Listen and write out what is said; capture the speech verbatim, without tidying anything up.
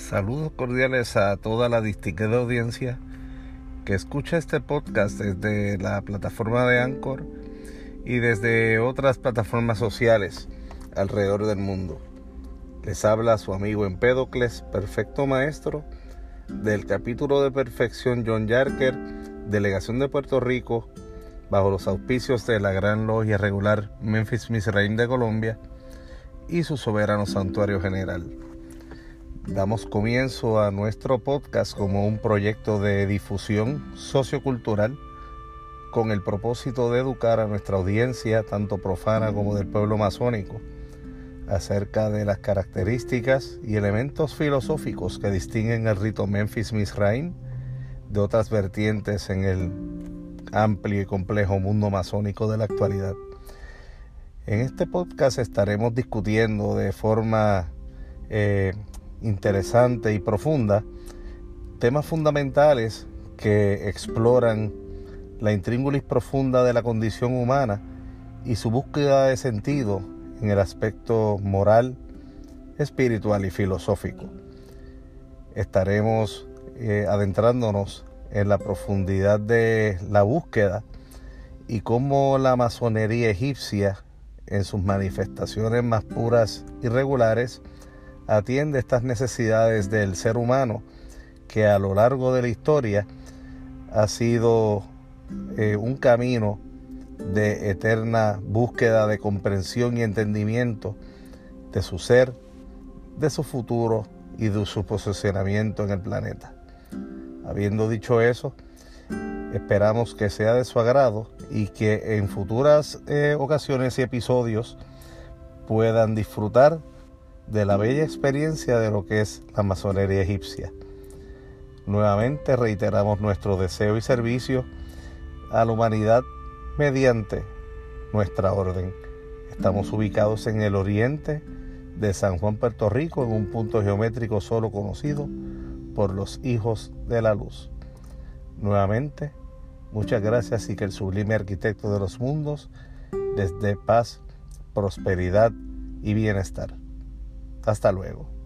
Saludos cordiales a toda la distinguida audiencia que escucha este podcast desde la plataforma de Anchor y desde otras plataformas sociales alrededor del mundo. Les habla su amigo Empédocles, perfecto maestro, del capítulo de perfección John Yarker, delegación de Puerto Rico, bajo los auspicios de la Gran Logia Regular Memphis Mizraim de Colombia y su soberano santuario general. Damos comienzo a nuestro podcast como un proyecto de difusión sociocultural con el propósito de educar a nuestra audiencia, tanto profana como del pueblo masónico, acerca de las características y elementos filosóficos que distinguen el rito Memphis Mizraim de otras vertientes en el amplio y complejo mundo masónico de la actualidad. En este podcast estaremos discutiendo de forma eh, interesante y profunda temas fundamentales que exploran la intríngulis profunda de la condición humana y su búsqueda de sentido en el aspecto moral, espiritual y filosófico. Estaremos eh, adentrándonos en la profundidad de la búsqueda y cómo la masonería egipcia, en sus manifestaciones más puras y regulares, atiende estas necesidades del ser humano que a lo largo de la historia ha sido eh, un camino de eterna búsqueda de comprensión y entendimiento de su ser, de su futuro y de su posicionamiento en el planeta. Habiendo dicho eso, esperamos que sea de su agrado y que en futuras eh, ocasiones y episodios puedan disfrutar de la bella experiencia de lo que es la masonería egipcia. Nuevamente reiteramos nuestro deseo y servicio a la humanidad mediante nuestra orden. Estamos ubicados en el oriente de San Juan, Puerto Rico, en un punto geométrico solo conocido por los hijos de la luz. Nuevamente, muchas gracias y que el sublime arquitecto de los mundos les dé paz, prosperidad y bienestar. Hasta luego.